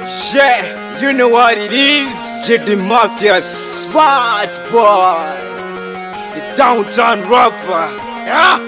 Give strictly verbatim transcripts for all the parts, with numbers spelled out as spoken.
Yeah, you know what it is. J D Mafia, smart boy, the downtown rapper. Yeah.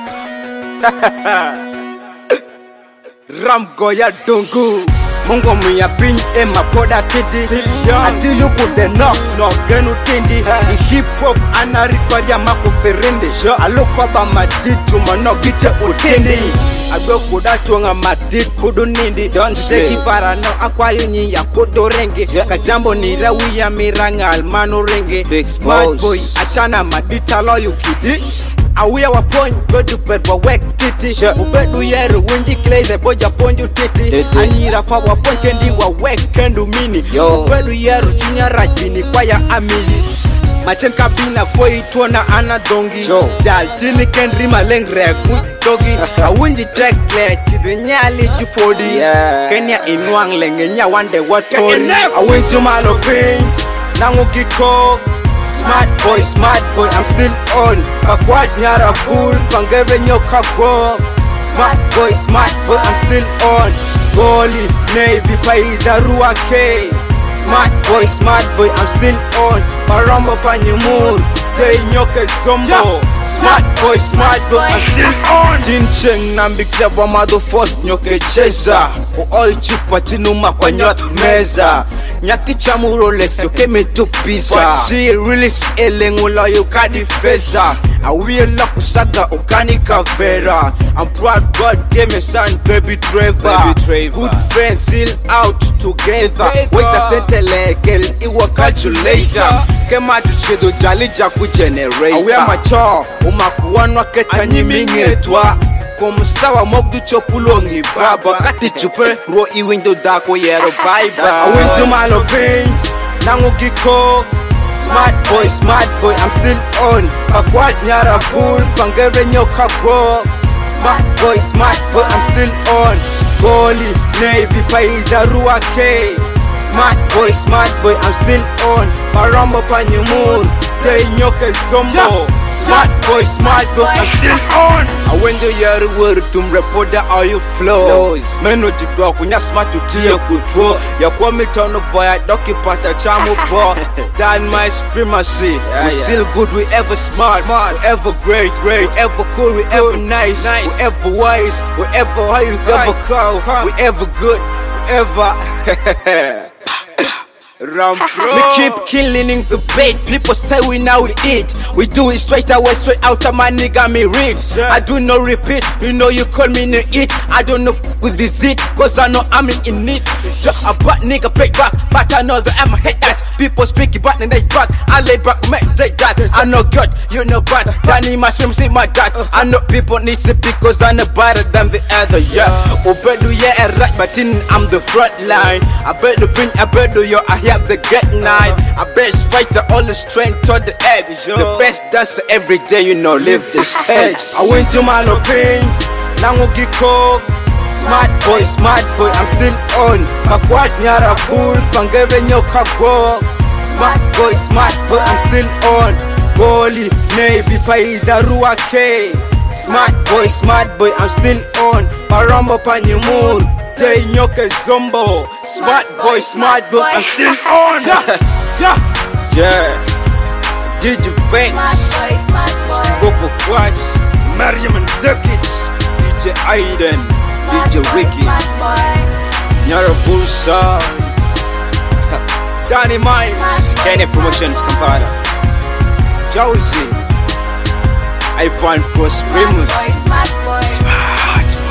Ram Goya Dungu. Mungo mwiya piny ema poda tidi Atilu kude knock knock genu tindi I hip hop anarifaria mako ferende Aloko ba madid tumano gite utindi Agwe kuda tuanga madid kudu nindi Seki parano akwa yunyi ya kudu renge Kajambo ni rawi ya miranga almano renge Smart boy achana madita lo yukidi Awia wa point go to bed wa wek titi Ubedu yeru winji kleze boja ponju titi Anyira fa wa point kendi wa wek kendu mini Ubedu yeru chinya rajbini kwa ya amili Machen kabina kwa ituona ana dongi Jal tini kendri maleng reg dogi Awinji tek le chidi nyali jufodi Kenya inuang lenge nya wande watori Awinji malo ping Nangu giko Smart boy, smart boy, I'm still on. Backwards nyara fool, pangere nyoka go. Smart boy, smart boy, I'm still on. Goli, Navy, paida ruake. Smart boy, smart boy, I'm still on. Paramba panyumur, day nyoke zombo. Smart boy, smart boy, I'm still on. Tincheng nambi kleba mado first nyoke cheza. O all chupa tinuma kwa nyot meza. Nyaki chamu Rolex yo keme to pizza But she really selling ula yo kadi feza I will lock saga ukani kavera I'm proud God gave me son baby Trevor Good friends still out together Wait a settle kel iwa calculator Kema tuchedo jali jaku generator Awe macho umakuwanwa keta nyimingetwa Komusawa mogdu chopulongi baba Kati chupe ro I window dako yero baiba I went to malo pain Nangu giko Smart boy, smart boy, I'm still on Backwards nyara fool, pangere nyoka go Smart boy, smart boy, I'm still on Goli, Navy, paida ruake Smart boy, smart boy, I'm still on Paramba panyumur, day nyoke zombo Smart boy, smart boy, I'm still on I went to your word to reporter all your flows Meno jidwa kunya smart to tia kutro Ya kwa mitono voya doki pata chamu bo That my supremacy yeah, We yeah. still good, we ever smart, smart. We ever great, great We ever cool, we ever nice, nice. We ever wise, we ever high, we ever cow We ever good, we ever Ram Pro. We keep killing in the bait. People say we now we eat. We do it straight away, straight out of my nigga me rich. Yeah. I do no repeat. You know you call me no eat. I don't know with this it, cause I know I'm in it. Yeah, a bad nigga play back, but I know that I'ma hate that. People speak about and they back. I lay back, make they that. I know God, you know bad. Danny my swim, see my dad. I know people need to because I'm no better than the other. Yeah, Obedu yeah right, but in I'm the front line. I better bring, I better yo. I have the get nine. I best fighter, all the strength to the edge. The best dancer every day, you know, live the stage. I went to my pain, Nangu giko. Smart boy, smart boy, I'm still on. Backwards nyara fool, pangere nyoka go. Smart boy, smart boy, I'm still on. Goli, Navy, paida ruake. Smart boy, smart boy, I'm still on. Paramba panyumur, day nyoke zombo. Smart boy, smart boy, I'm still on. Yeah, yeah, yeah. D J Vex, Steve Quats, Mariam and Zekic, D J Aiden, D J Ricky, Nyara Bulsa, Danny Mines, Kenny Promotions Kampala, Josie, Ivan Prosprimus, Smart.